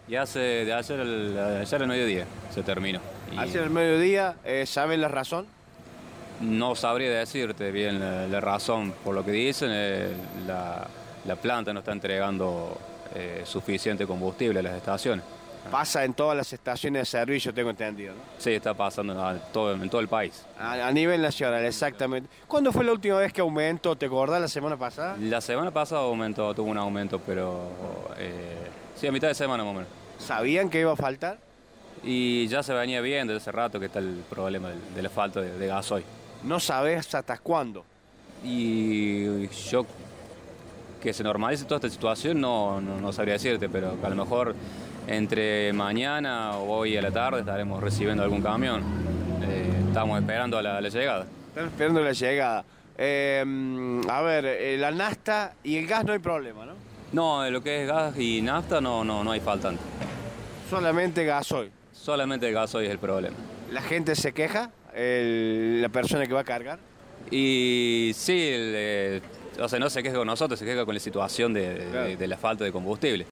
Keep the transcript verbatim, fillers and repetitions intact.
Y hace de ayer, el, ayer al mediodía se terminó. Y Ayer al mediodía, eh, ¿saben la razón? no sabría decirte bien la, la razón. Por lo que dicen, eh, la, la planta no está entregando eh, suficiente combustible a las estaciones. Pasa en todas las estaciones de servicio, tengo entendido, ¿no? Sí, está pasando en todo, en todo el país. A, a nivel nacional, exactamente. ¿Cuándo fue la última vez que aumentó? ¿Te acordás la semana pasada? La semana pasada aumentó, tuvo un aumento, pero eh, sí, a mitad de semana más o menos. ¿Sabían que iba a faltar? Y ya se venía viendo desde hace rato que está el problema del, de la falta de, de gasoil. No sabés hasta cuándo. Y yo, que se normalice toda esta situación, no, no, no sabría decirte, pero a lo mejor entre mañana o hoy a la tarde estaremos recibiendo algún camión. Eh, estamos esperando a la, a la llegada. Están esperando la llegada. Eh, a ver, eh, la nafta y el gas no hay problema, ¿no? No, en lo que es gas y nafta no, no, no hay faltante. Solamente gasoil. Solamente el gasoil es el problema. ¿La gente se queja? El- la persona que va a cargar. Y sí, el, eh, o sea, no se queja con nosotros, se queja con la situación de, de- Claro. de la falta de combustible.